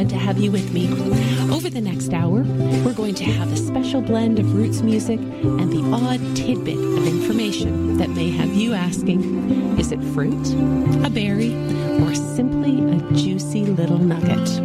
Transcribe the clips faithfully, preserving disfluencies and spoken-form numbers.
glad to have you with me. Over the next hour, we're going to have a special blend of roots music and the odd tidbit of information that may have you asking, is it fruit, a berry, or simply a juicy little nugget?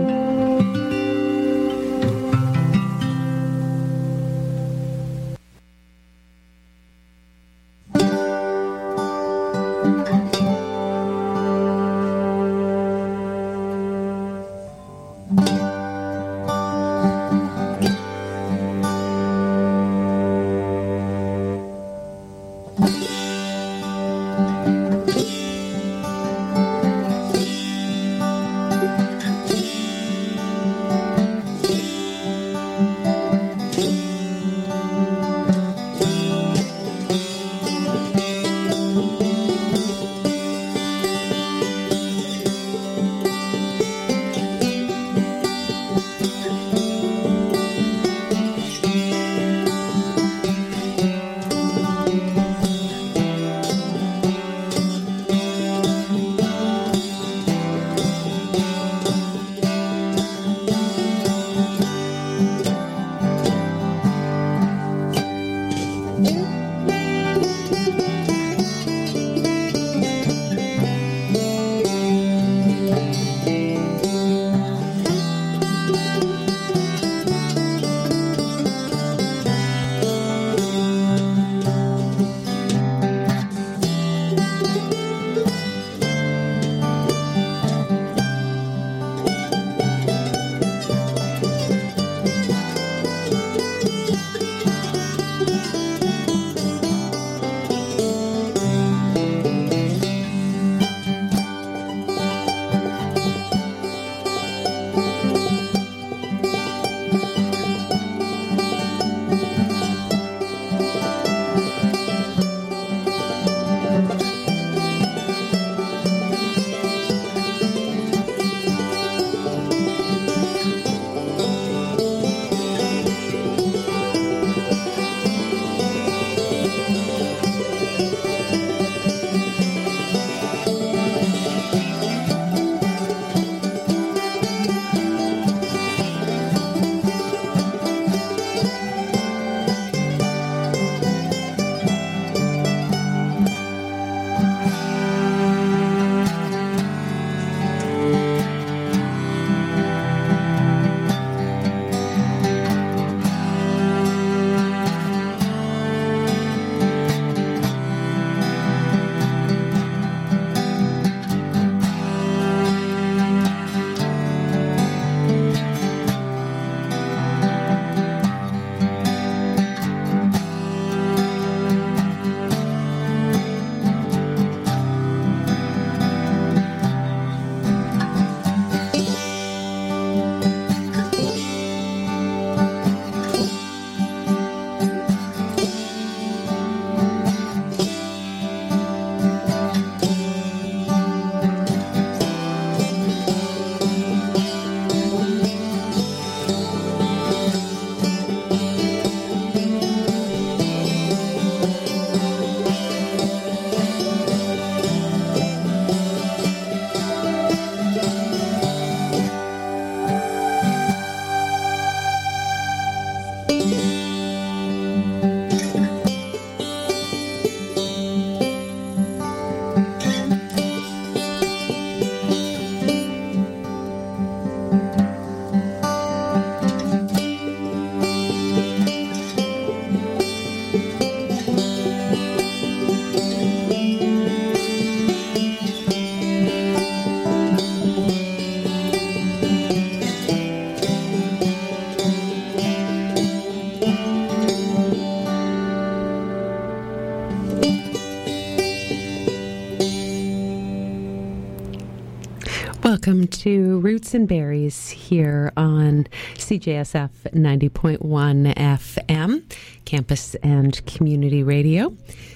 Welcome to Roots and Berries here on C J S F ninety point one F M, Campus and Community Radio.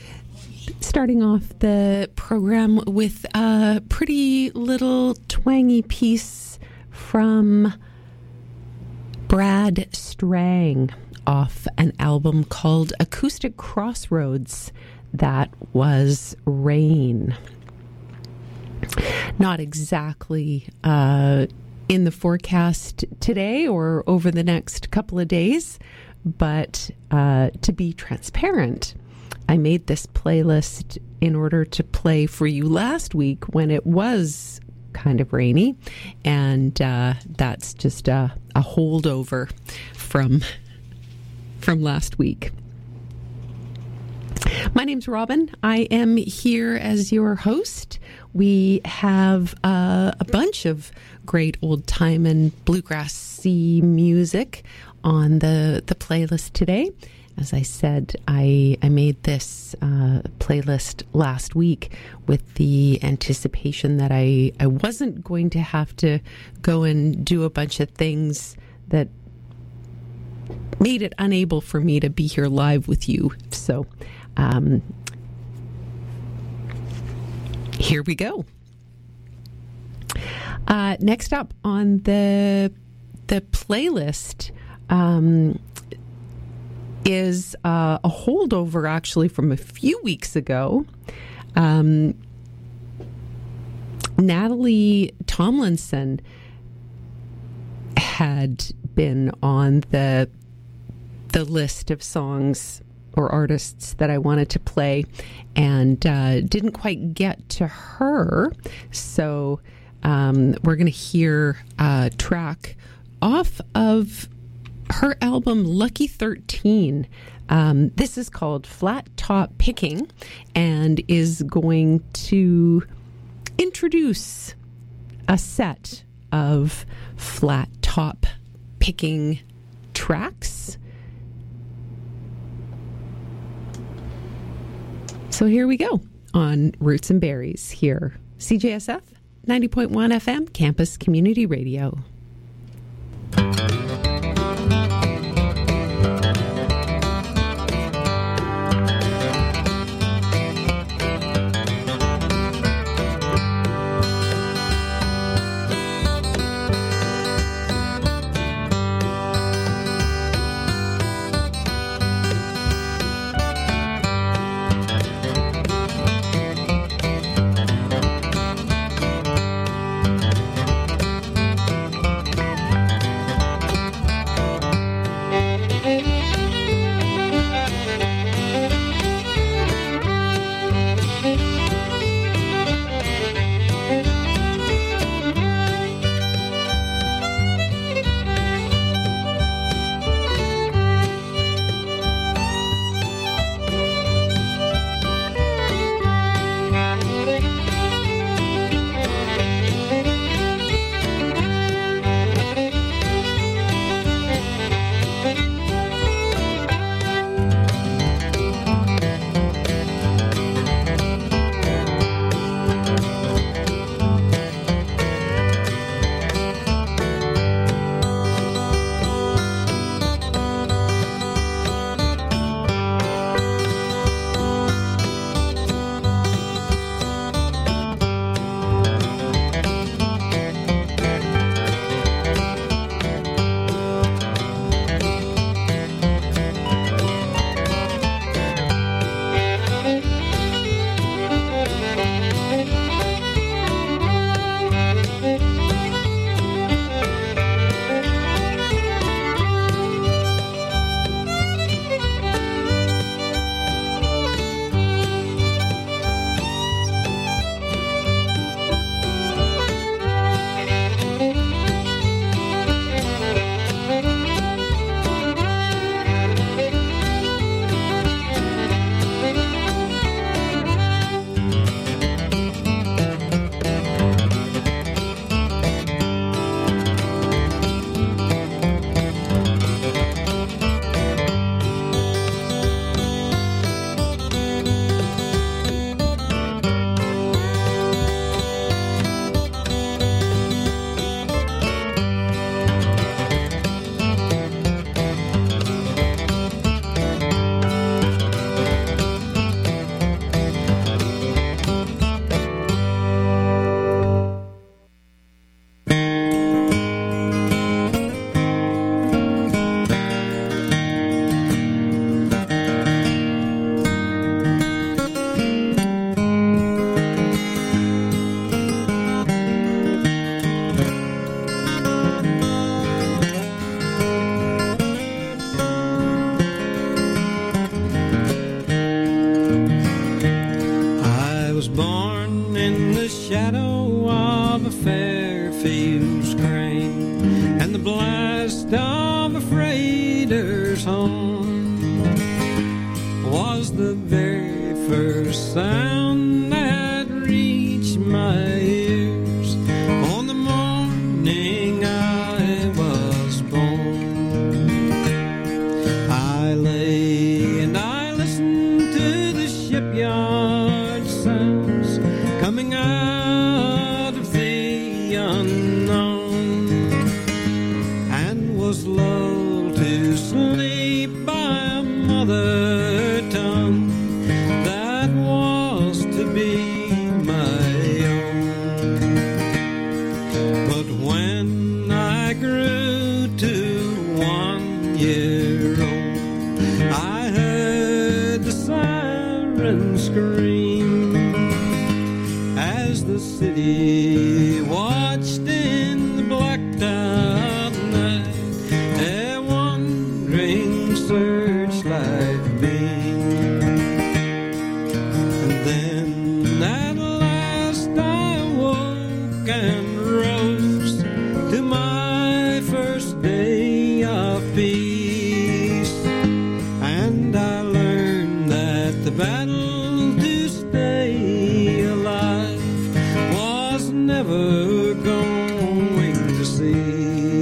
Starting off the program with a pretty little twangy piece from Brad Strang off an album called Acoustic Crossroads. That was Rain. Not exactly uh, in the forecast today or over the next couple of days. But uh, to be transparent, I made this playlist in order to play for you last week when it was kind of rainy, and uh, that's just a, a holdover from from last week. My name's Robin. I am here as your host. We have uh, a bunch of great old time and bluegrassy music on the the playlist today. As I said, I, I made this uh, playlist last week with the anticipation that I, I wasn't going to have to go and do a bunch of things that made it unable for me to be here live with you. So um, here we go. Uh, next up on the the playlist um, is uh, a holdover actually from a few weeks ago. Um, Natalie Tomlinson had been on the the list of songs or artists that I wanted to play, and uh, didn't quite get to her. So um, we're going to hear a track off of her album Lucky thirteen. Um, this is called Flat Top Picking and is going to introduce a set of flat top picking tracks. So here we go on Roots and Berries here, C J S F ninety point one F M, Campus Community Radio. father's horn was the very first sound that reached my ears on the morning I was born. I lay and I listened to the shipyard sounds coming out of the unknown, and was lulled to sleep by a mother tongue that was to be my own. But when I grew to one year old, I heard the siren scream as the city watched in the blacked out night a wandering searchlight beam. And then at last I awoke and rose to my first day of peace, and I learned that the battle to stay alive was never going to cease.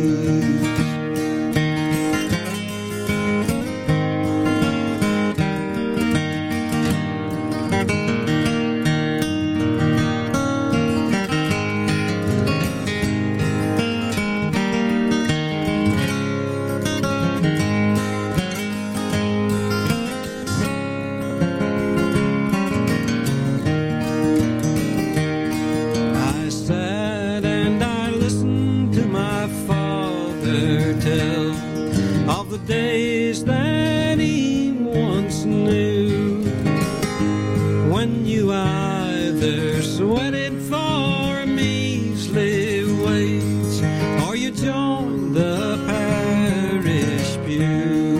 I sat and I listened to my father tell of the days that he once knew, when you either sweated for a measly wage or you joined the parish pew.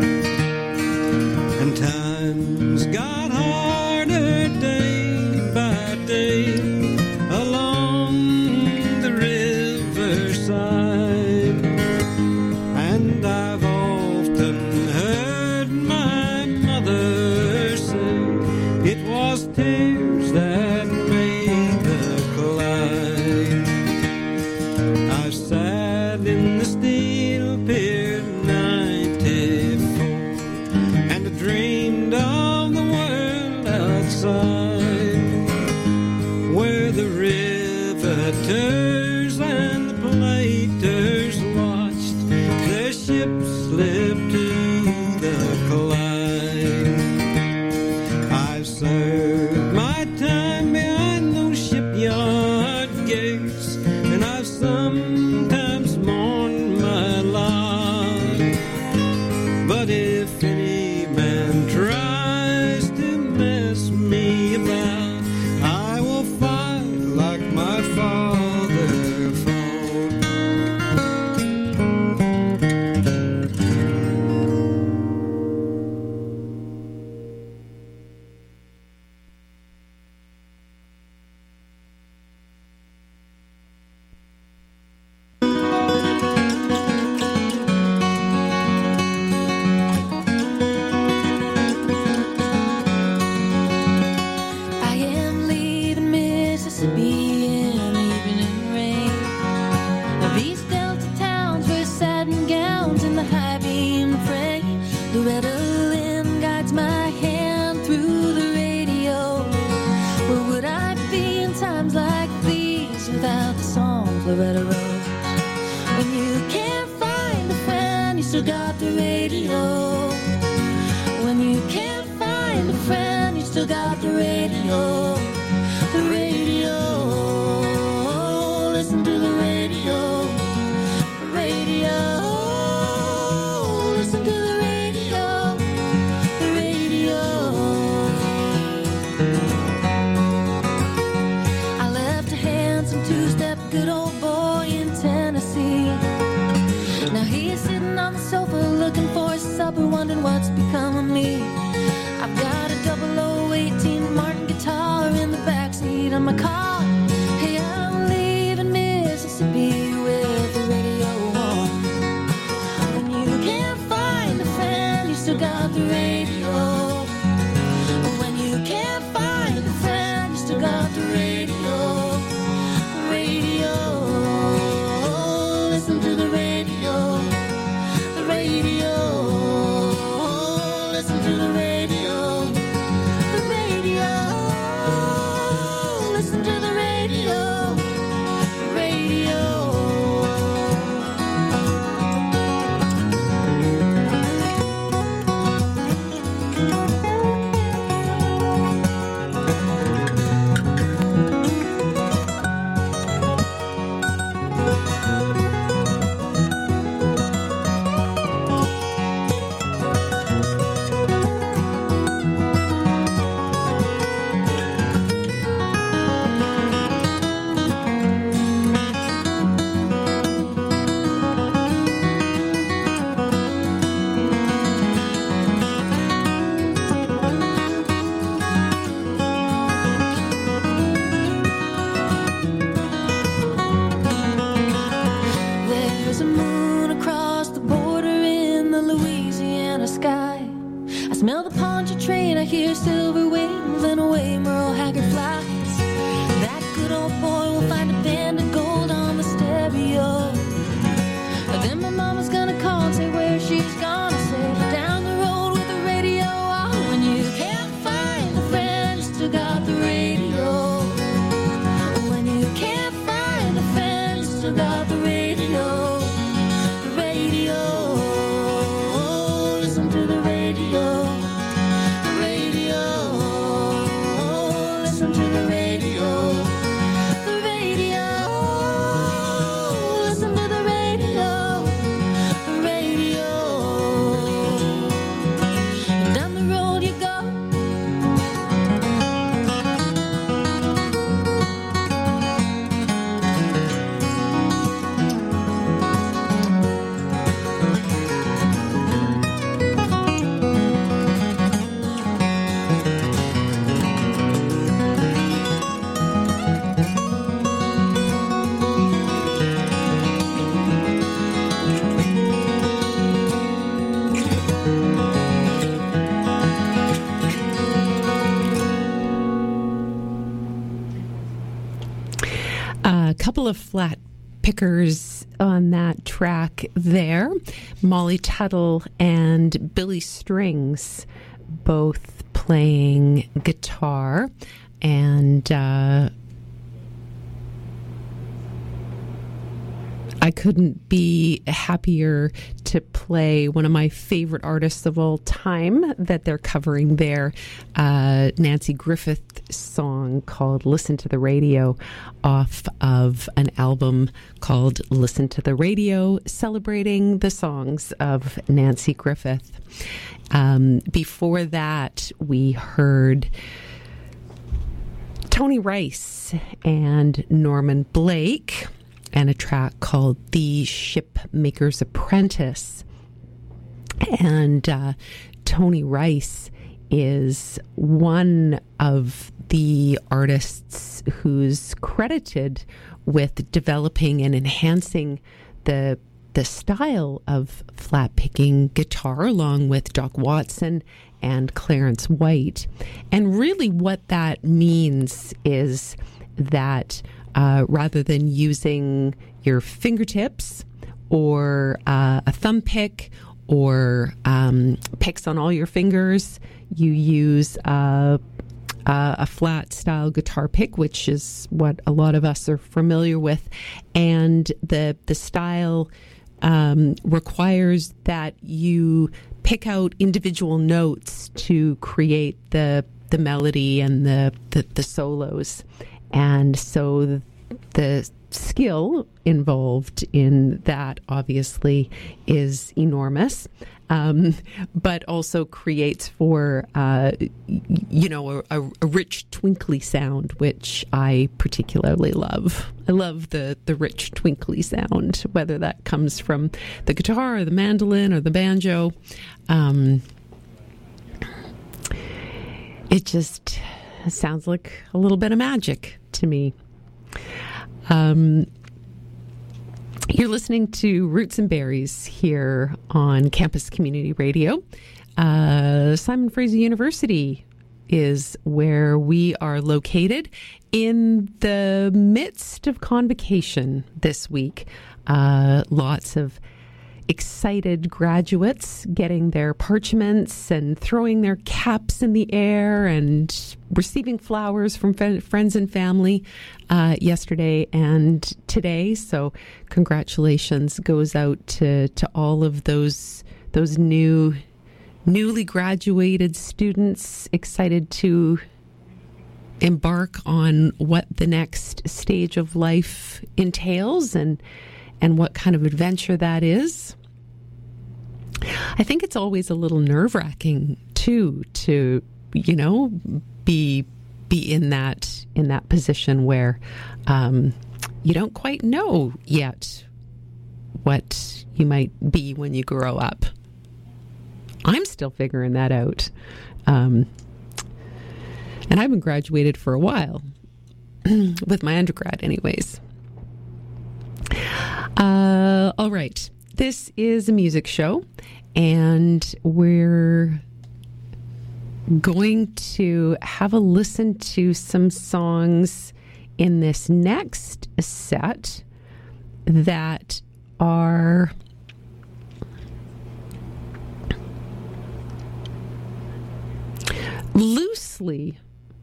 And times got harder day by day along the riverside, and I've often heard my mother say it was tears that made the Clyde. I've sat in the steel pier ninety-four and I dreamed of the world outside, where the riveters and the platers watched their ships slip to the Clyde. I've served my time behind those shipyard gates, and I've sometimes mourned my lot. But if any man tries to mess me about, I will fight like my father fought. I am leaving Mississippi in the evening rain of these Delta towns where satin gowns and the high beam frame. Loretta Lynn guides my hand through the radio. Where would I be in times like these without the songs Loretta wrote? When you can't find a friend, you still got the radio. When you can't find a friend, you still got the radio. The radio. Listen to the radio. The radio. Listen to the radio. The radio. I left a handsome two-step good old boy in Tennessee. Now he's sitting on the sofa looking for his supper, wondering what's become of me. I've got a double oh eighteen Martin guitar in the backseat of my car. Hey, I'm leaving Mississippi with the radio on. When you can't find a friend, smell the Pontchartrain, I hear silver wings and away Merle Haggard flies. That good old boy will find a band of gold on the stereo. Then my mama's gonna call and say where she's gone. I say down the road with the radio on. When you can't find a friend, you still got the radio. When you can't find a friend, you still got the radio. The radio. Listen to the radio. The radio. Listen to the radio. The radio. Listen to the radio. The radio. Down the road you go. A couple of flat pickers on that track there. Molly Tuttle and Billy Strings both playing guitar. And uh, I couldn't be happier to play one of my favorite artists of all time that they're covering there, uh, Nanci Griffith song called Listen to the Radio off of an album called Listen to the Radio, celebrating the songs of Nanci Griffith. Um, before that, we heard Tony Rice and Norman Blake and a track called The Shipmaker's Apprentice. And uh, Tony Rice is one of the artists who's credited with developing and enhancing the the style of flat picking guitar, along with Doc Watson and Clarence White. And really what that means is that uh, rather than using your fingertips or uh, a thumb pick or um, picks on all your fingers, you use uh, uh, a flat style guitar pick, which is what a lot of us are familiar with. And the the style um, requires that you pick out individual notes to create the the melody and the, the, the solos. And so the skill involved in that obviously is enormous, um, but also creates for, uh, you know, a, a rich, twinkly sound, which I particularly love. I love the, the rich, twinkly sound, whether that comes from the guitar or the mandolin or the banjo. Um, it just sounds like a little bit of magic to me. Um, you're listening to Roots and Berries here on Campus Community Radio. Uh, Simon Fraser University is where we are located in the midst of convocation this week. Uh, lots of excited graduates getting their parchments and throwing their caps in the air and receiving flowers from f- friends and family uh, yesterday and today. So congratulations goes out to, to all of those those new newly graduated students excited to embark on what the next stage of life entails and and what kind of adventure that is. I think it's always a little nerve-wracking too to, you know, be be in that in that position where um, you don't quite know yet what you might be when you grow up. I'm still figuring that out, um, and I've been graduated for a while with my undergrad, anyways. Uh, all right. This is a music show, and we're going to have a listen to some songs in this next set that are loosely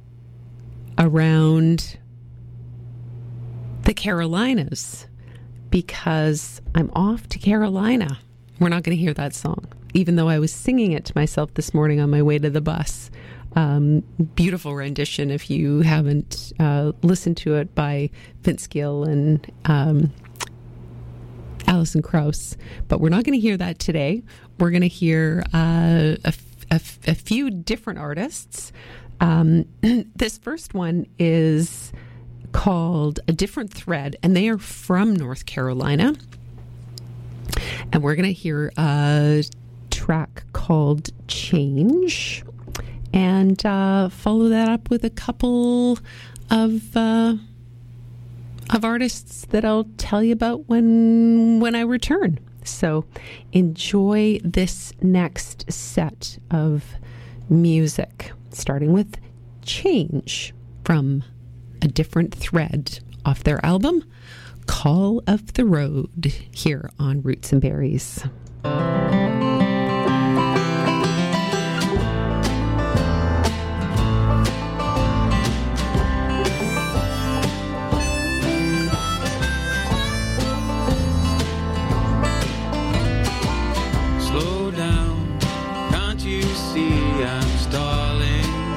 around the Carolinas, because I'm off to Carolina. We're not going to hear that song, even though I was singing it to myself this morning on my way to the bus. Um, beautiful rendition if you haven't uh, listened to it, by Vince Gill and um, Alison Krauss. But we're not going to hear that today. We're going to hear uh, a, a, a few different artists. Um, this first one is called A Different Thread, and they are from North Carolina. And we're going to hear a track called Change, and uh, follow that up with a couple of uh, of artists that I'll tell you about when when I return. So enjoy this next set of music, starting with Change from A Different Thread off their album Call of the Road, here on Roots and Berries. Slow down, can't you see I'm stalling?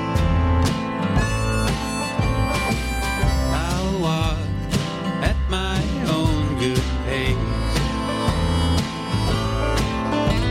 I'll walk at my own good pace.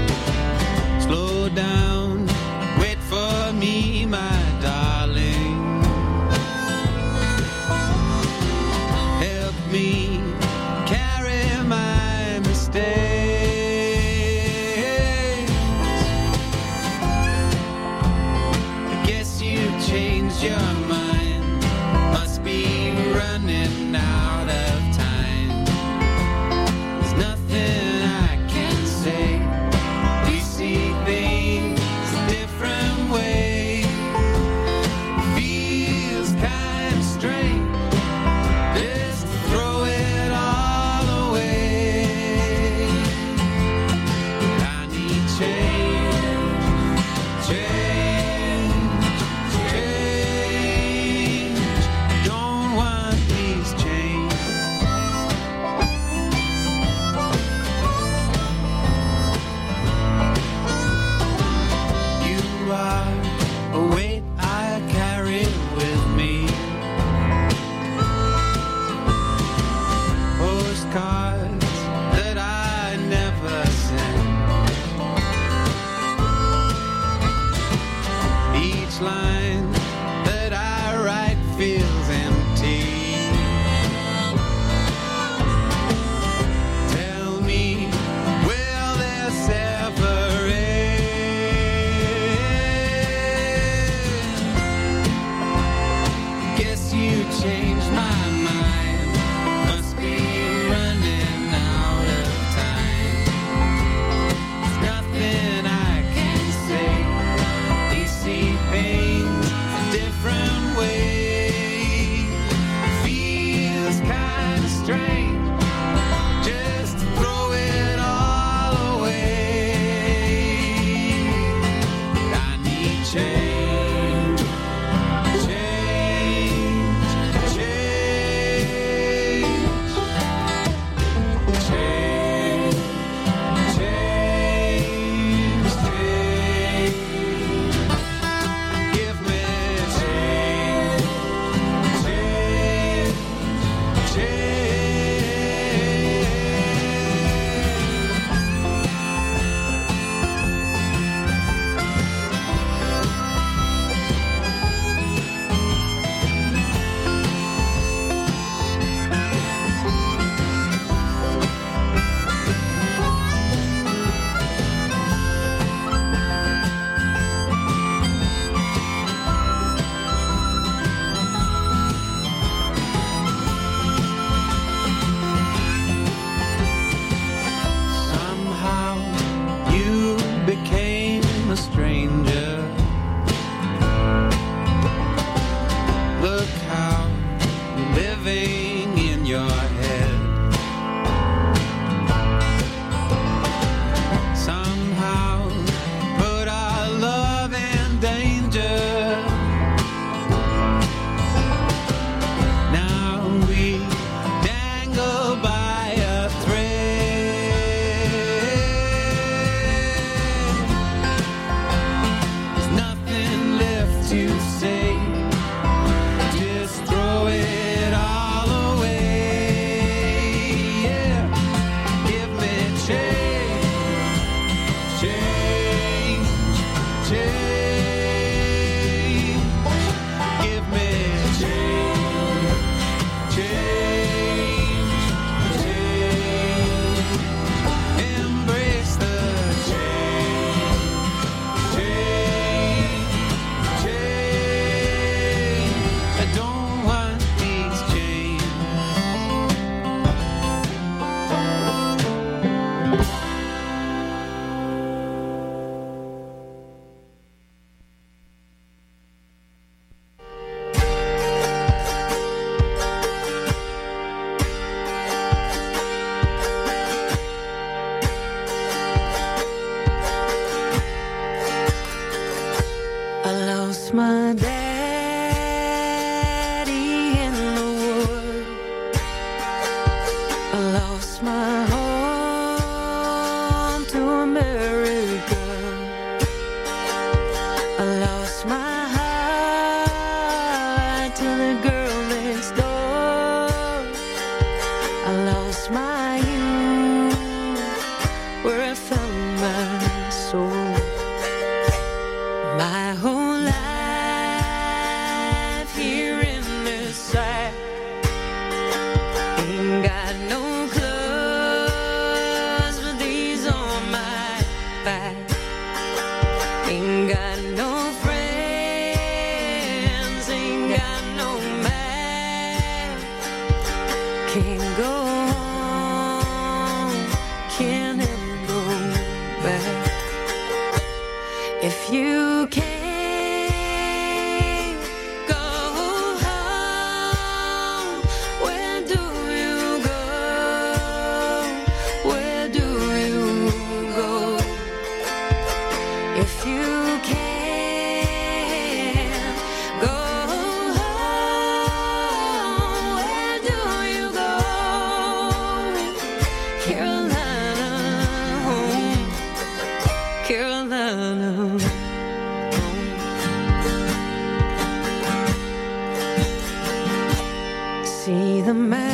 back. Ain't got no friends, ain't got no man. Can't go home, can't ever go back. If you can't the man